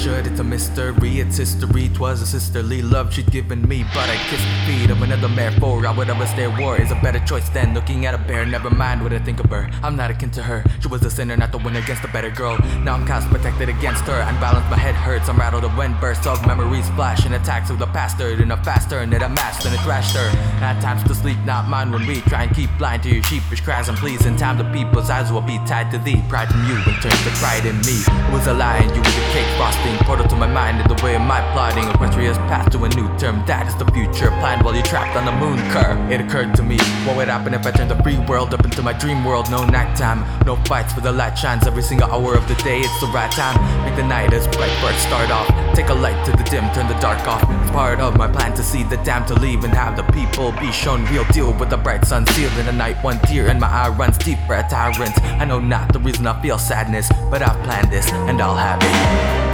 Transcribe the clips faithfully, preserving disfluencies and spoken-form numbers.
should, it's a mystery, it's history. 'Twas a sisterly love she'd given me, but I kissed the feet of another mare. For I would always stay war is a better choice than looking at a bear. Never mind what I think of her, I'm not akin to her. She was a sinner, not the one against a better girl. Now I'm cast protected against her, unbalanced, my head hurts. I'm rattled, the wind bursts of memories flash, and attacks of the past stirred in a fast turn that I masked and it thrashed her. At times to sleep, not mine, when we try and keep blind to your sheepish cries and pleas. In time the people's eyes will be tied to thee. Pride in you and turns to pride in me. It was a lie and you were the cake frosting, portal to my mind in the way of my plotting. Equestria's path to a new term, that is the future planned while you're trapped on the moon curve. It occurred to me, what would happen if I turned the free world up into my dream world? No nighttime, no fights, for the light shines every single hour of the day. It's the right time, make the night as bright first start off. Take a light to the dim, turn the dark off. It's part of my plan to see the damned to leave and have the people be shown real deal. With the bright sun sealed in the night, one tear in my eye runs deep for a tyrant. I know not the reason I feel sadness, but I've planned this and I'll have it.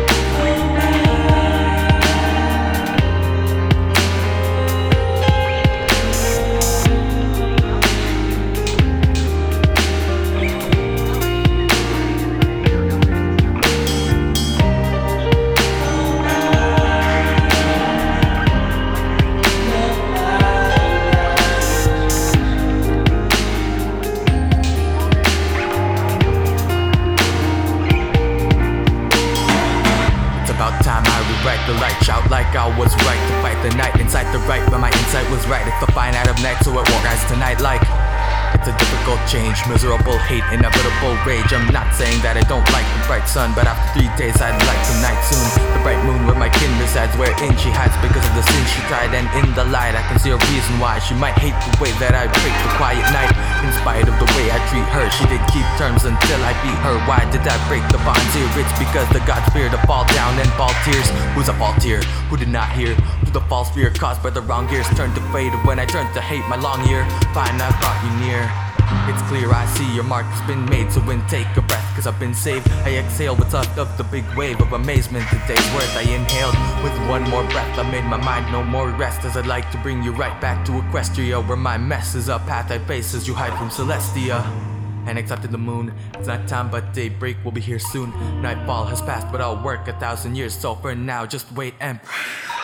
About time I rewrite the light, shout like I was right to fight the night, inside the right, but my insight was right. It's the fine out of night, so it won't rise tonight like it's a difficult change, miserable hate, inevitable rage. I'm not saying that I don't like the bright sun, but after three days I'd like the night soon. The bright moon where my kin resides, wherein she hides because of the sin she tried. And in the light I can see a reason why she might hate the way that I break the quiet night. In spite of the way I treat her, she did keep terms until I beat her. Why did I break the bonds here? It's because the gods fear to fall down and fall tears. Who's a fault here? Who did not hear? Through the false fear caused by the wrong gears, turned to fade when I turned to hate my long year. Fine, I brought you near. It's clear I see your mark has been made, so when take a breath, cause I've been saved. I exhale what's left of the big wave of amazement. Today's worth I inhaled with one more breath. I made my mind no more rest, as I'd like to bring you right back to Equestria, where my mess is a path I face as you hide from Celestia. And accepted the moon, it's not time but daybreak will be here soon. Nightfall has passed but I'll work a thousand years, so for now just wait and pray.